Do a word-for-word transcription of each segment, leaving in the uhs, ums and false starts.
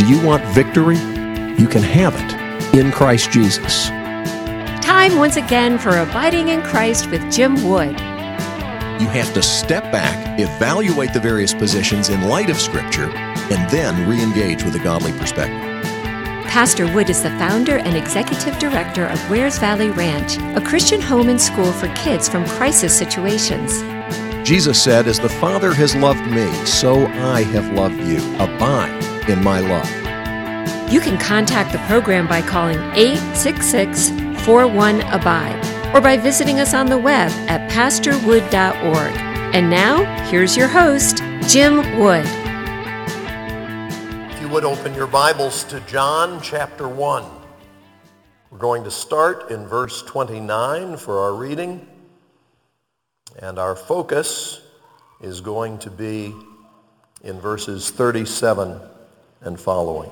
Do you want victory? You can have it in Christ Jesus. Time once again for Abiding in Christ with Jim Wood. You have to step back, evaluate the various positions in light of Scripture, and then re-engage with a godly perspective. Pastor Wood is the founder and executive director of Wares Valley Ranch, a Christian home and school for kids from crisis situations. Jesus said, "As the Father has loved me, so I have loved you. Abide in my love." You can contact the program by calling eight six six, four one, abide or by visiting us on the web at pastor wood dot org. And now, here's your host, Jim Wood. If you would open your Bibles to John chapter one. We're going to start in verse twenty-nine for our reading. And our focus is going to be in verses thirty-seven and following.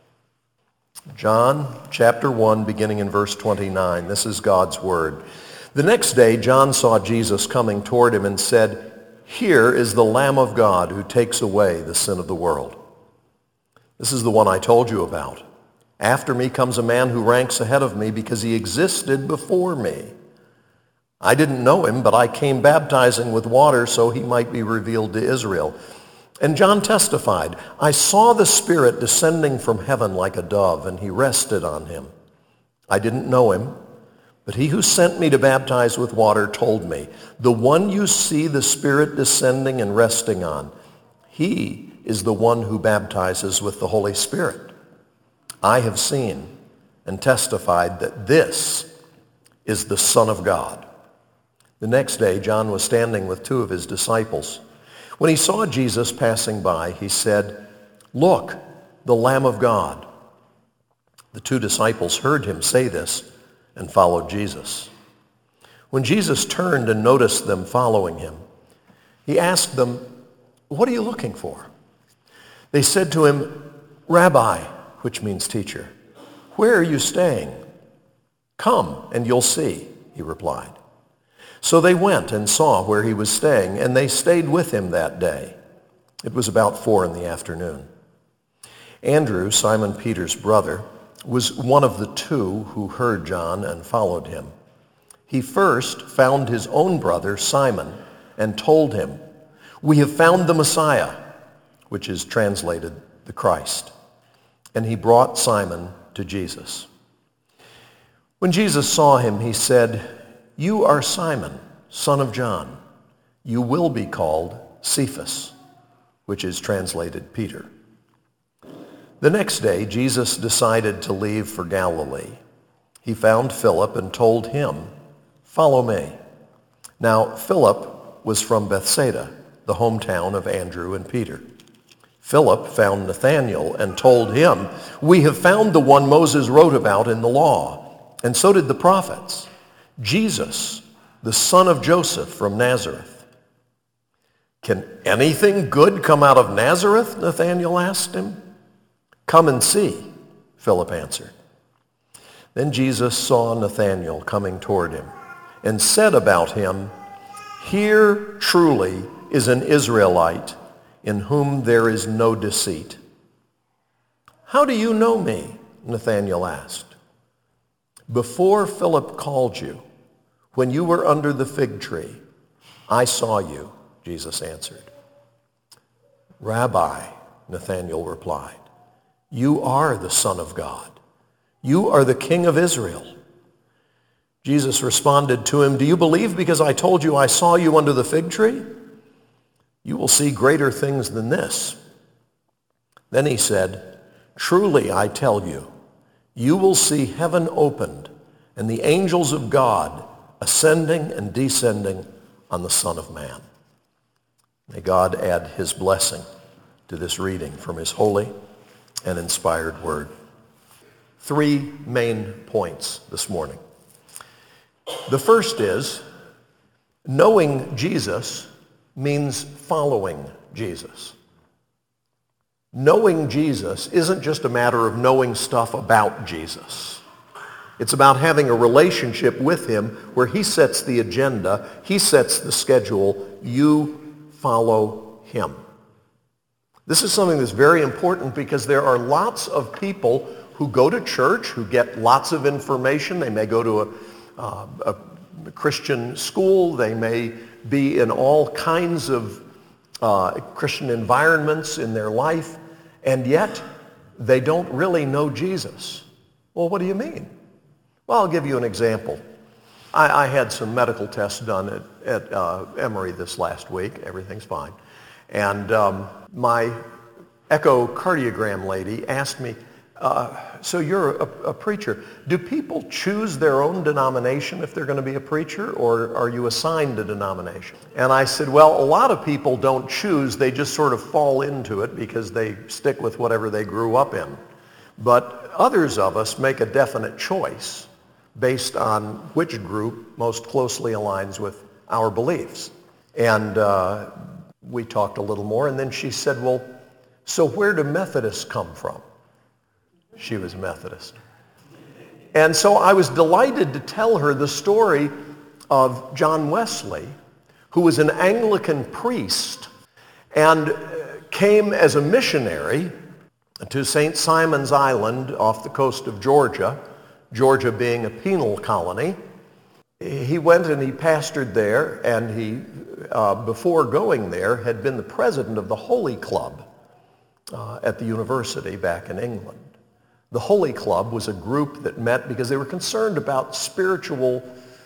John chapter one, beginning in verse twenty-nine. This is God's word. The next day, John saw Jesus coming toward him and said, "Here is the Lamb of God who takes away the sin of the world. This is the one I told you about. After me comes a man who ranks ahead of me because he existed before me. I didn't know him, but I came baptizing with water so he might be revealed to Israel." And John testified, "I saw the Spirit descending from heaven like a dove, and he rested on him. I didn't know him, but he who sent me to baptize with water told me, 'The one you see the Spirit descending and resting on, he is the one who baptizes with the Holy Spirit.' I have seen and testified that this is the Son of God." The next day, John was standing with two of his disciples. When he saw Jesus passing by, he said, "Look, the Lamb of God." The two disciples heard him say this and followed Jesus. When Jesus turned and noticed them following him, he asked them, "What are you looking for?" They said to him, "Rabbi," which means teacher, "where are you staying?" "Come and you'll see," he replied. So they went and saw where he was staying, and they stayed with him that day. It was about four in the afternoon. Andrew, Simon Peter's brother, was one of the two who heard John and followed him. He first found his own brother, Simon, and told him, "We have found the Messiah," which is translated the Christ. And he brought Simon to Jesus. When Jesus saw him, he said, "You are Simon, son of John. You will be called Cephas," which is translated Peter. The next day, Jesus decided to leave for Galilee. He found Philip and told him, "Follow me." Now, Philip was from Bethsaida, the hometown of Andrew and Peter. Philip found Nathanael and told him, "We have found the one Moses wrote about in the law, and so did the prophets, Jesus, the son of Joseph from Nazareth." "Can anything good come out of Nazareth?" Nathanael asked him. "Come and see," Philip answered. Then Jesus saw Nathanael coming toward him and said about him, "Here truly is an Israelite in whom there is no deceit." "How do you know me?" Nathanael asked. "Before Philip called you, when you were under the fig tree, I saw you," Jesus answered. "Rabbi," Nathanael replied, "you are the Son of God. You are the King of Israel." Jesus responded to him, "Do you believe because I told you I saw you under the fig tree? You will see greater things than this." Then he said, "Truly I tell you, you will see heaven opened and the angels of God ascending and descending on the Son of Man." May God add his blessing to this reading from his holy and inspired word. Three main points this morning. The first is, knowing Jesus means following Jesus. Knowing Jesus isn't just a matter of knowing stuff about Jesus. It's about having a relationship with him where he sets the agenda, he sets the schedule, you follow him. This is something that's very important because there are lots of people who go to church, who get lots of information. They may go to a, uh, a Christian school. They may be in all kinds of uh, Christian environments in their life, and yet they don't really know Jesus. Well, what do you mean? Well, I'll give you an example. I, I had some medical tests done at, at uh, Emory this last week. Everything's fine. And um, my echocardiogram lady asked me, uh, so you're a, a preacher. Do people choose their own denomination if they're going to be a preacher, or are you assigned a denomination? And I said, well, a lot of people don't choose. They just sort of fall into it because they stick with whatever they grew up in. But others of us make a definite choice based on which group most closely aligns with our beliefs. And uh, we talked a little more, and then she said, well, so where do Methodists come from? She was a Methodist. And so I was delighted to tell her the story of John Wesley, who was an Anglican priest and came as a missionary to Saint Simon's Island off the coast of Georgia, Georgia being a penal colony. He went and he pastored there, and he, uh, before going there, had been the president of the Holy Club uh, at the university back in England. The Holy Club was a group that met because they were concerned about spiritual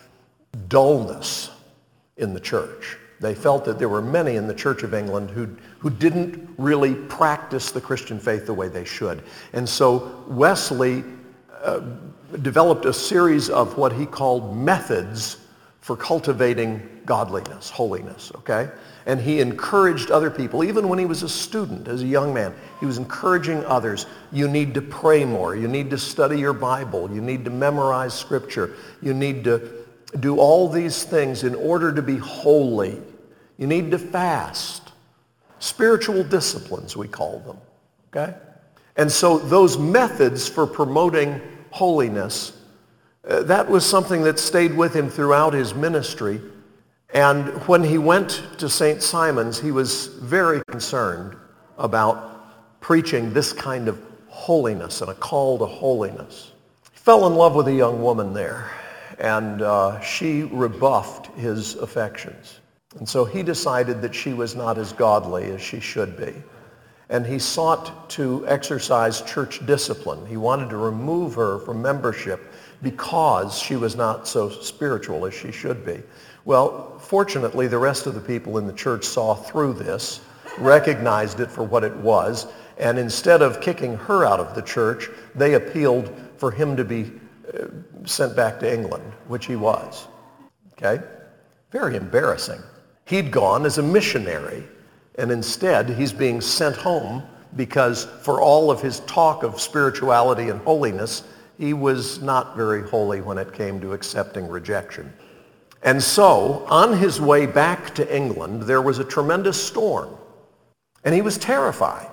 dullness in the church. They felt that there were many in the Church of England who, who didn't really practice the Christian faith the way they should. And so Wesley uh, developed a series of what he called methods for cultivating godliness, holiness, okay? And he encouraged other people, even when he was a student, as a young man, he was encouraging others. You need to pray more. You need to study your Bible. You need to memorize Scripture. You need to do all these things in order to be holy. You need to fast. Spiritual disciplines, we call them, okay? And so those methods for promoting holiness, uh, that was something that stayed with him throughout his ministry. And when he went to Saint Simon's, he was very concerned about preaching this kind of holiness and a call to holiness. He fell in love with a young woman there, and uh, she rebuffed his affections. And so he decided that she was not as godly as she should be. And he sought to exercise church discipline. He wanted to remove her from membership because she was not so spiritual as she should be. Well, fortunately, the rest of the people in the church saw through this, recognized it for what it was, and instead of kicking her out of the church, they appealed for him to be uh, sent back to England, which he was. Okay? Very embarrassing. He'd gone as a missionary, and instead he's being sent home because for all of his talk of spirituality and holiness, he was not very holy when it came to accepting rejection. And so, on his way back to England, there was a tremendous storm, and he was terrified.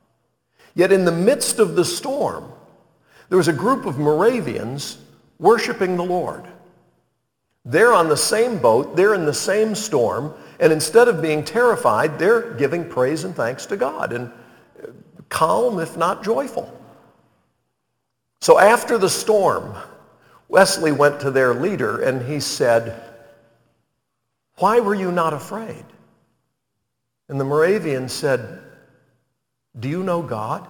Yet in the midst of the storm, there was a group of Moravians worshiping the Lord. They're on the same boat, they're in the same storm, and instead of being terrified, they're giving praise and thanks to God, and calm, if not joyful. So after the storm, Wesley went to their leader and he said, "Why were you not afraid?" And the Moravian said, "Do you know God?"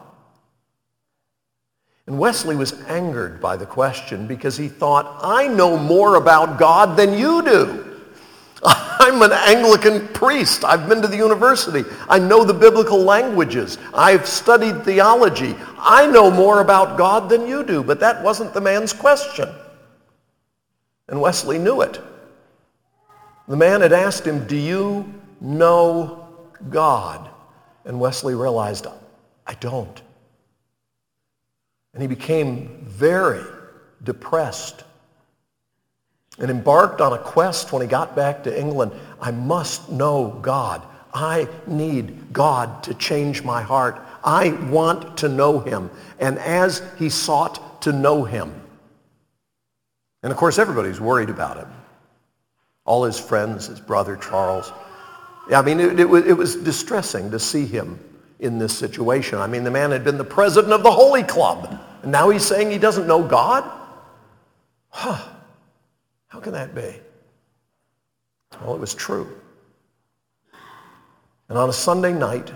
And Wesley was angered by the question because he thought, I know more about God than you do. I'm an Anglican priest. I've been to the university. I know the biblical languages. I've studied theology. I know more about God than you do. But that wasn't the man's question. And Wesley knew it. The man had asked him, "Do you know God?" And Wesley realized, I don't. And he became very depressed and embarked on a quest when he got back to England. I must know God. I need God to change my heart. I want to know him. And as he sought to know him, and of course everybody's worried about him. All his friends, his brother Charles. I mean, it, it, was, it was distressing to see him in this situation. I mean, the man had been the president of the Holy Club, and now he's saying he doesn't know God? Huh. How can that be? Well, it was true. And on a Sunday night,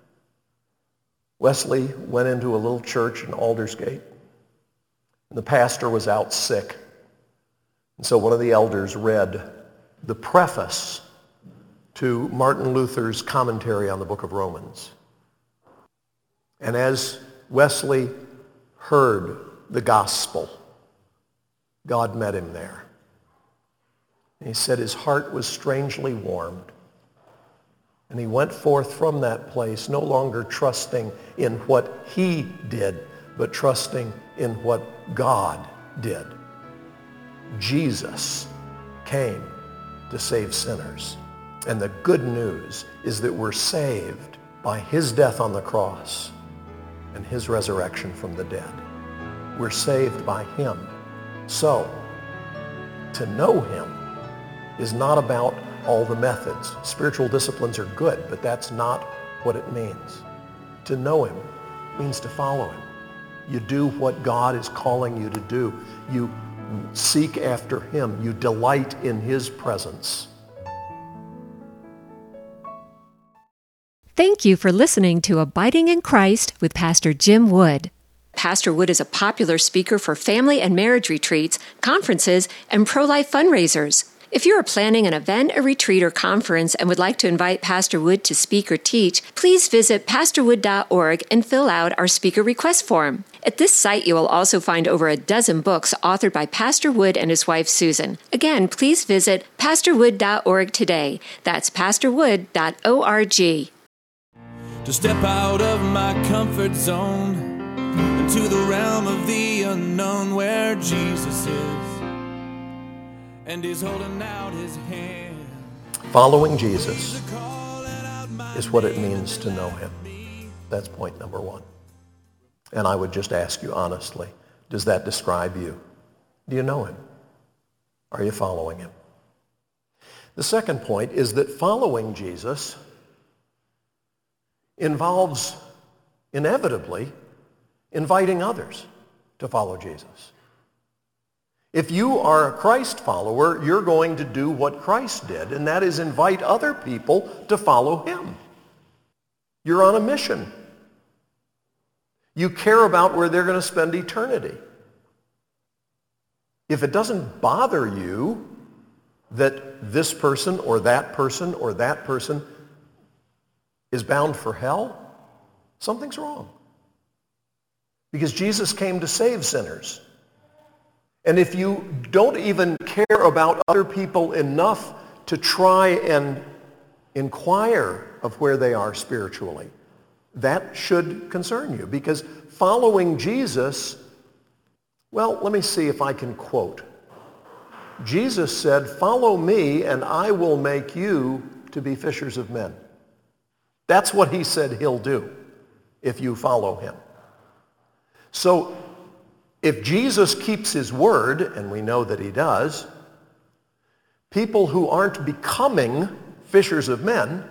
Wesley went into a little church in Aldersgate, and the pastor was out sick. And so one of the elders read the preface to Martin Luther's commentary on the book of Romans. And as Wesley heard the gospel, God met him there. And he said his heart was strangely warmed. And he went forth from that place no longer trusting in what he did, but trusting in what God did. Jesus came to save sinners. And the good news is that we're saved by his death on the cross and his resurrection from the dead. We're saved by him. So, to know him is not about all the methods. Spiritual disciplines are good, but that's not what it means. To know him means to follow him. You do what God is calling you to do. You seek after him. You delight in his presence. Thank you for listening to Abiding in Christ with Pastor Jim Wood. Pastor Wood is a popular speaker for family and marriage retreats, conferences, and pro-life fundraisers. If you are planning an event, a retreat, or conference and would like to invite Pastor Wood to speak or teach, please visit pastor wood dot org and fill out our speaker request form. At this site, you will also find over a dozen books authored by Pastor Wood and his wife, Susan. Again, please visit pastor wood dot org today. That's pastor wood dot org. To step out of my comfort zone into the realm of the unknown where Jesus is. And he's holding out his hand. Following Jesus is what it means to know him. That's point number one. And I would just ask you honestly, does that describe you? Do you know him? Are you following him? The second point is that following Jesus involves inevitably inviting others to follow Jesus. If you are a Christ follower, you're going to do what Christ did, and that is invite other people to follow him. You're on a mission. You care about where they're going to spend eternity. If it doesn't bother you that this person or that person or that person is bound for hell, something's wrong. Because Jesus came to save sinners. And if you don't even care about other people enough to try and inquire of where they are spiritually, that should concern you. Because following Jesus, well, let me see if I can quote. Jesus said, "Follow me and I will make you to be fishers of men." That's what he said he'll do if you follow him. So if Jesus keeps his word, and we know that he does, people who aren't becoming fishers of men,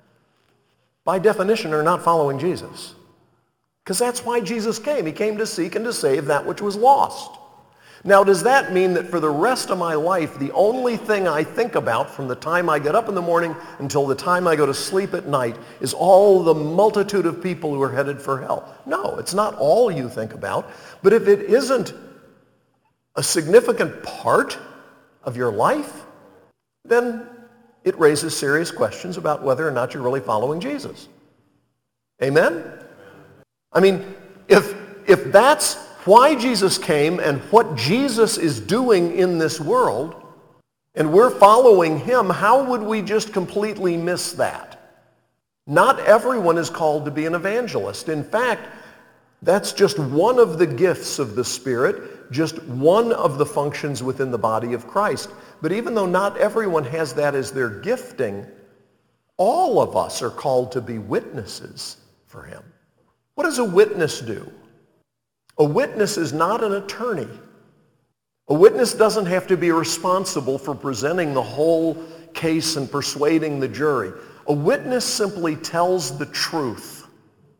by definition, are not following Jesus. Because that's why Jesus came. He came to seek and to save that which was lost. Now, does that mean that for the rest of my life, the only thing I think about from the time I get up in the morning until the time I go to sleep at night is all the multitude of people who are headed for hell? No, it's not all you think about. But if it isn't a significant part of your life, then it raises serious questions about whether or not you're really following Jesus. Amen? I mean, if if that's why Jesus came and what Jesus is doing in this world, and we're following him, how would we just completely miss that? Not everyone is called to be an evangelist. In fact, that's just one of the gifts of the Spirit, just one of the functions within the body of Christ. But even though not everyone has that as their gifting, all of us are called to be witnesses for him. What does a witness do? A witness is not an attorney. A witness doesn't have to be responsible for presenting the whole case and persuading the jury. A witness simply tells the truth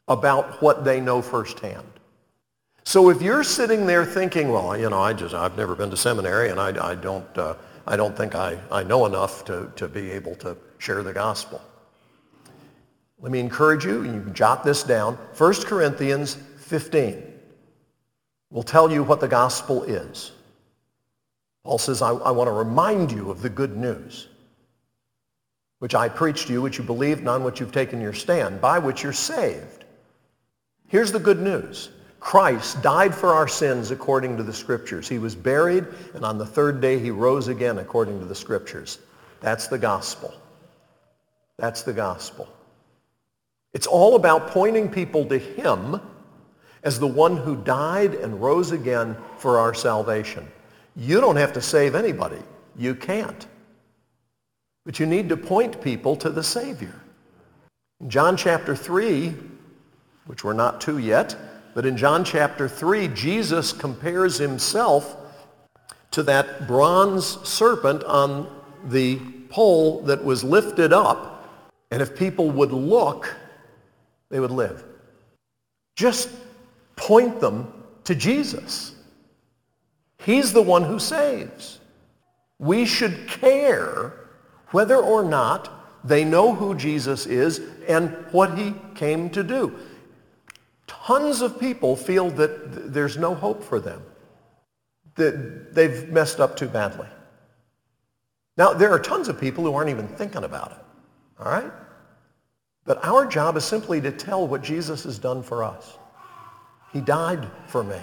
about what they know firsthand. So if you're sitting there thinking, well, you know, I just, I've never been to seminary and I, I don't, uh, I don't think I, I know enough to, to be able to share the gospel. Let me encourage you, you can jot this down. First Corinthians fifteen will tell you what the gospel is. Paul says, I, I want to remind you of the good news, which I preached to you, which you believed, and on which you've taken your stand, by which you're saved. Here's the good news. Christ died for our sins according to the Scriptures. He was buried, and on the third day he rose again according to the Scriptures. That's the gospel. That's the gospel. It's all about pointing people to him as the one who died and rose again for our salvation. You don't have to save anybody. You can't. But you need to point people to the Savior. In John chapter three, which we're not to yet, but in John chapter three, Jesus compares himself to that bronze serpent on the pole that was lifted up. And if people would look, they would live. Just point them to Jesus. He's the one who saves. We should care whether or not they know who Jesus is and what he came to do. Tons of people feel that th- there's no hope for them, that they've messed up too badly. Now, there are tons of people who aren't even thinking about it, all right? But our job is simply to tell what Jesus has done for us. He died for me.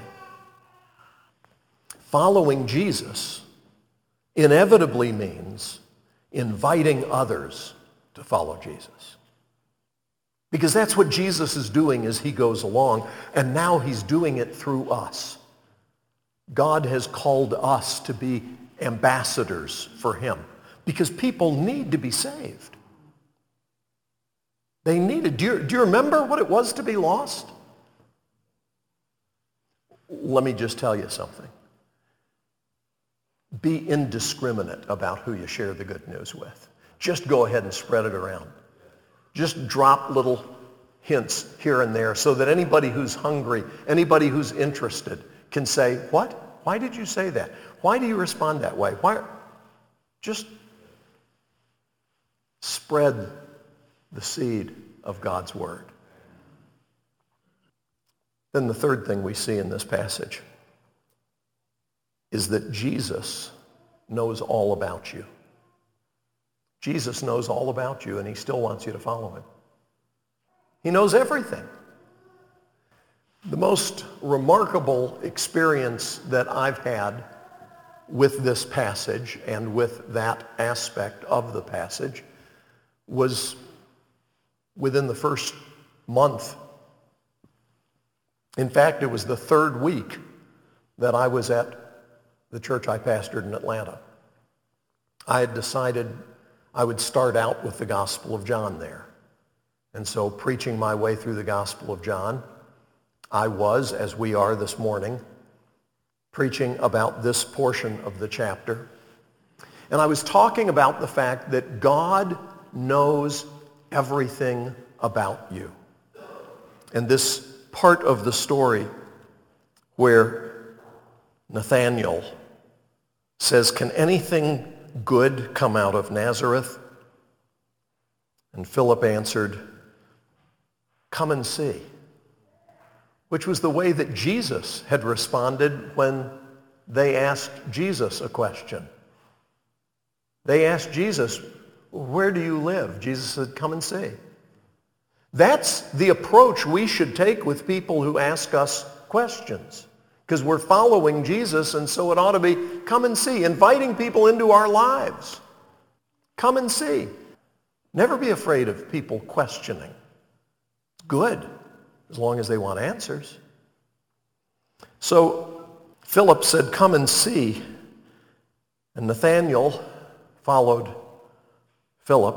Following Jesus inevitably means inviting others to follow Jesus. Because that's what Jesus is doing as he goes along, and now he's doing it through us. God has called us to be ambassadors for him because people need to be saved. They need it. Do you, do you remember what it was to be lost? Let me just tell you something. Be indiscriminate about who you share the good news with. Just go ahead and spread it around. Just drop little hints here and there so that anybody who's hungry, anybody who's interested can say, what? Why did you say that? Why do you respond that way? Why? Just spread the seed of God's word. Then the third thing we see in this passage is that Jesus knows all about you. Jesus knows all about you, and he still wants you to follow him. He knows everything. The most remarkable experience that I've had with this passage and with that aspect of the passage was within the first month. In fact, it was the third week that I was at the church I pastored in Atlanta. I had decided I would start out with the Gospel of John there. And so preaching my way through the Gospel of John, I was, as we are this morning, preaching about this portion of the chapter. And I was talking about the fact that God knows everything about you. And this part of the story where Nathanael says, can anything good come out of Nazareth? And Philip answered, come and see. Which was the way that Jesus had responded when they asked Jesus a question. They asked Jesus, where do you live? Jesus said, come and see. That's the approach we should take with people who ask us questions. Because we're following Jesus, and so it ought to be, come and see, inviting people into our lives. Come and see. Never be afraid of people questioning. It's good, as long as they want answers. So Philip said, come and see. And Nathanael followed Philip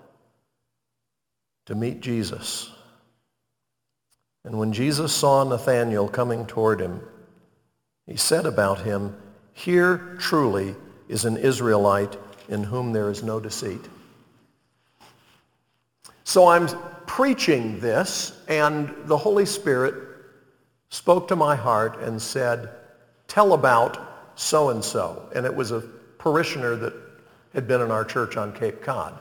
to meet Jesus. And when Jesus saw Nathanael coming toward him, he said about him, here truly is an Israelite in whom there is no deceit. So I'm preaching this, and the Holy Spirit spoke to my heart and said, tell about so-and-so. And it was a parishioner that had been in our church on Cape Cod.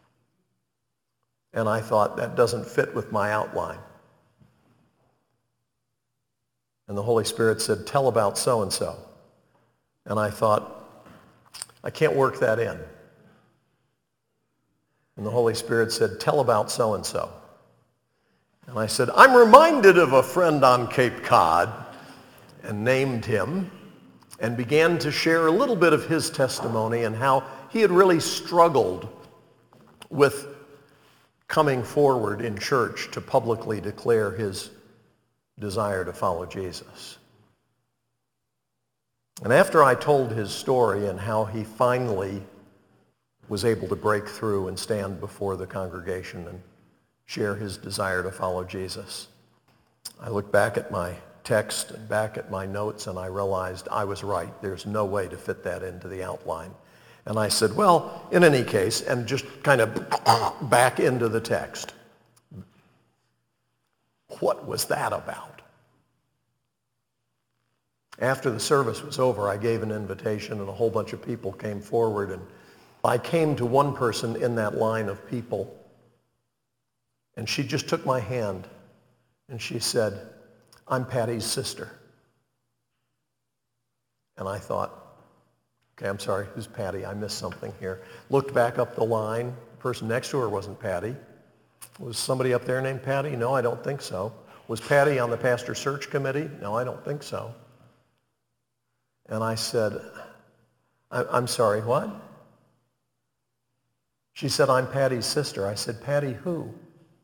And I thought, that doesn't fit with my outline. And the Holy Spirit said, tell about so-and-so. And I thought, I can't work that in. And the Holy Spirit said, tell about so-and-so. And I said, I'm reminded of a friend on Cape Cod, and named him, and began to share a little bit of his testimony and how he had really struggled with coming forward in church to publicly declare his desire to follow Jesus. And after I told his story and how he finally was able to break through and stand before the congregation and share his desire to follow Jesus, I looked back at my text and back at my notes, and I realized I was right. There's no way to fit that into the outline. And I said, well, in any case, and just kind of back into the text. What was that about? After the service was over, I gave an invitation, and a whole bunch of people came forward, and I came to one person in that line of people, and she just took my hand, and she said, I'm Patty's sister. And I thought, okay, I'm sorry, who's Patty? I missed something here. Looked back up the line. The person next to her wasn't Patty. Was somebody up there named Patty? No, I don't think so. Was Patty on the pastor search committee? No, I don't think so. And I said, I'm sorry, what? She said, I'm Patty's sister. I said, Patty who?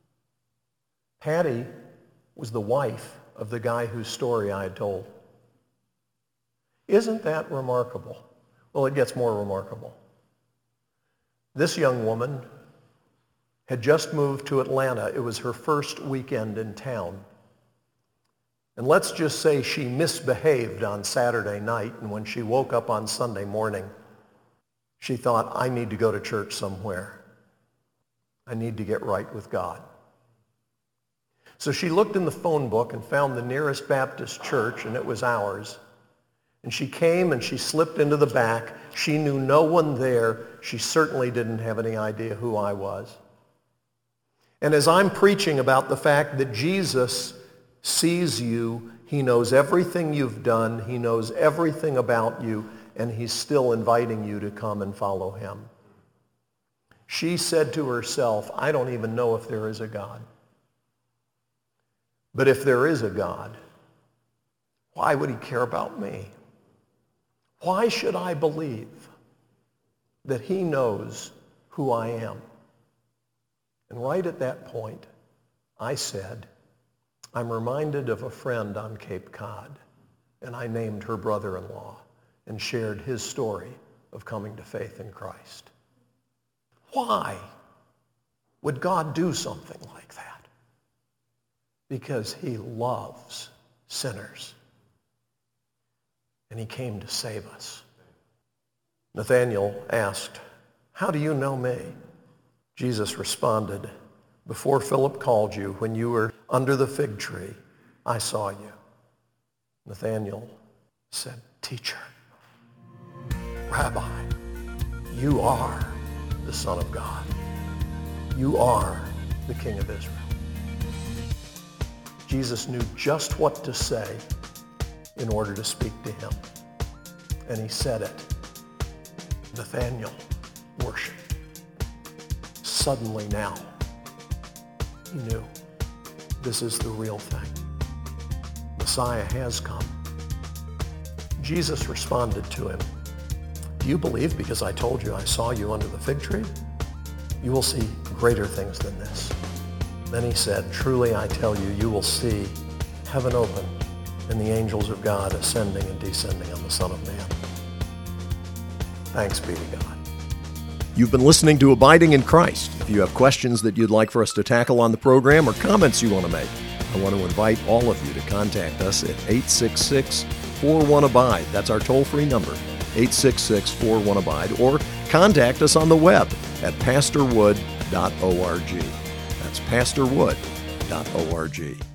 Patty was the wife of the guy whose story I had told. Isn't that remarkable? Well, it gets more remarkable. This young woman had just moved to Atlanta. It was her first weekend in town. And let's just say she misbehaved on Saturday night, and when she woke up on Sunday morning, she thought, I need to go to church somewhere. I need to get right with God. So she looked in the phone book and found the nearest Baptist church, and it was ours. And she came and she slipped into the back. She knew no one there. She certainly didn't have any idea who I was. And as I'm preaching about the fact that Jesus sees you, he knows everything you've done, he knows everything about you, and he's still inviting you to come and follow him. She said to herself, I don't even know if there is a God. But if there is a God, why would he care about me? Why should I believe that he knows who I am? And right at that point, I said, I'm reminded of a friend on Cape Cod, and I named her brother-in-law and shared his story of coming to faith in Christ. Why would God do something like that? Because he loves sinners. And he came to save us. Nathanael asked, how do you know me? Jesus responded, before Philip called you, when you were under the fig tree, I saw you. Nathanael said, Teacher, Rabbi, you are the Son of God. You are the King of Israel. Jesus knew just what to say in order to speak to him. And he said it. Nathanael worshiped. Suddenly now, he knew this is the real thing. Messiah has come. Jesus responded to him, do you believe because I told you I saw you under the fig tree? You will see greater things than this. Then he said, truly I tell you, you will see heaven open and the angels of God ascending and descending on the Son of Man. Thanks be to God. You've been listening to Abiding in Christ. If you have questions that you'd like for us to tackle on the program or comments you want to make, I want to invite all of you to contact us at eight six six, four one, ABIDE. That's our toll-free number, eight six six, four one, ABIDE, or contact us on the web at pastor wood dot org. That's pastor wood dot org.